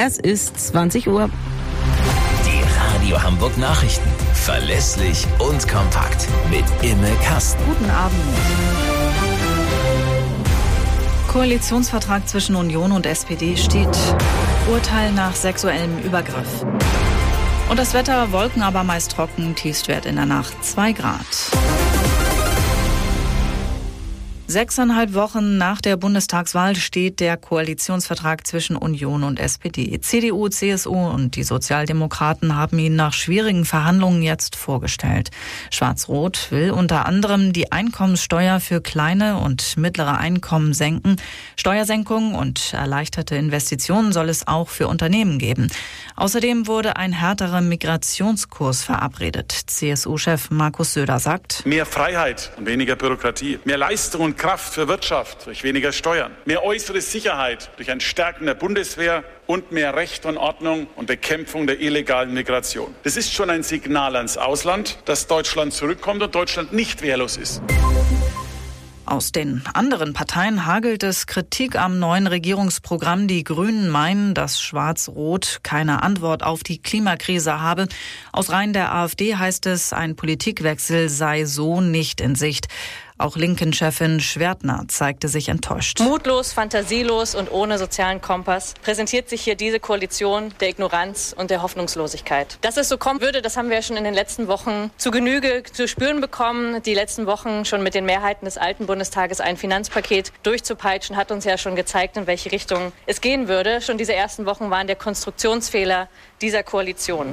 Es ist 20 Uhr. Die Radio Hamburg Nachrichten. Verlässlich und kompakt. Mit Imme Kasten. Guten Abend. Koalitionsvertrag zwischen Union und SPD steht. Urteil nach sexuellem Übergriff. Und das Wetter, Wolken, aber meist trocken, Tiefstwert in der Nacht 2 Grad. 6,5 Wochen nach der Bundestagswahl steht der Koalitionsvertrag zwischen Union und SPD. CDU, CSU und die Sozialdemokraten haben ihn nach schwierigen Verhandlungen jetzt vorgestellt. Schwarz-Rot will unter anderem die Einkommenssteuer für kleine und mittlere Einkommen senken. Steuersenkungen und erleichterte Investitionen soll es auch für Unternehmen geben. Außerdem wurde ein härterer Migrationskurs verabredet. CSU-Chef Markus Söder sagt: Mehr Freiheit und weniger Bürokratie, mehr Leistung und Kraft für Wirtschaft durch weniger Steuern, mehr äußere Sicherheit durch ein Stärken der Bundeswehr und mehr Recht und Ordnung und Bekämpfung der illegalen Migration. Das ist schon ein Signal ans Ausland, dass Deutschland zurückkommt und Deutschland nicht wehrlos ist. Aus den anderen Parteien hagelt es Kritik am neuen Regierungsprogramm. Die Grünen meinen, dass Schwarz-Rot keine Antwort auf die Klimakrise habe. Aus Reihen der AfD heißt es, ein Politikwechsel sei so nicht in Sicht. Auch Linken-Chefin Schwertner zeigte sich enttäuscht. Mutlos, fantasielos und ohne sozialen Kompass präsentiert sich hier diese Koalition der Ignoranz und der Hoffnungslosigkeit. Dass es so kommen würde, das haben wir ja schon in den letzten Wochen zu Genüge zu spüren bekommen. Die letzten Wochen schon mit den Mehrheiten des alten Bundestages ein Finanzpaket durchzupeitschen, hat uns ja schon gezeigt, in welche Richtung es gehen würde. Schon diese ersten Wochen waren der Konstruktionsfehler dieser Koalition.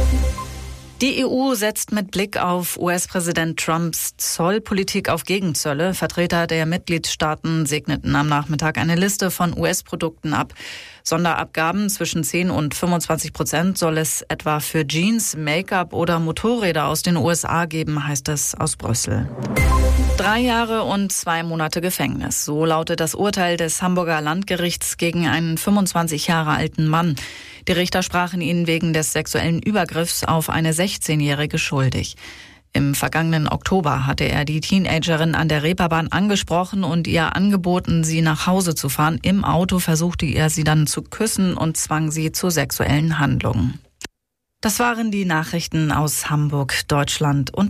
Die EU setzt mit Blick auf US-Präsident Trumps Zollpolitik auf Gegenzölle. Vertreter der Mitgliedstaaten segneten am Nachmittag eine Liste von US-Produkten ab. Sonderabgaben zwischen 10 und 25% soll es etwa für Jeans, Make-up oder Motorräder aus den USA geben, heißt es aus Brüssel. 3 Jahre und 2 Monate Gefängnis. So lautet das Urteil des Hamburger Landgerichts gegen einen 25 Jahre alten Mann. Die Richter sprachen ihn wegen des sexuellen Übergriffs auf eine 16-Jährige schuldig. Im vergangenen Oktober hatte er die Teenagerin an der Reeperbahn angesprochen und ihr angeboten, sie nach Hause zu fahren. Im Auto versuchte er sie dann zu küssen und zwang sie zu sexuellen Handlungen. Das waren die Nachrichten aus Hamburg, Deutschland und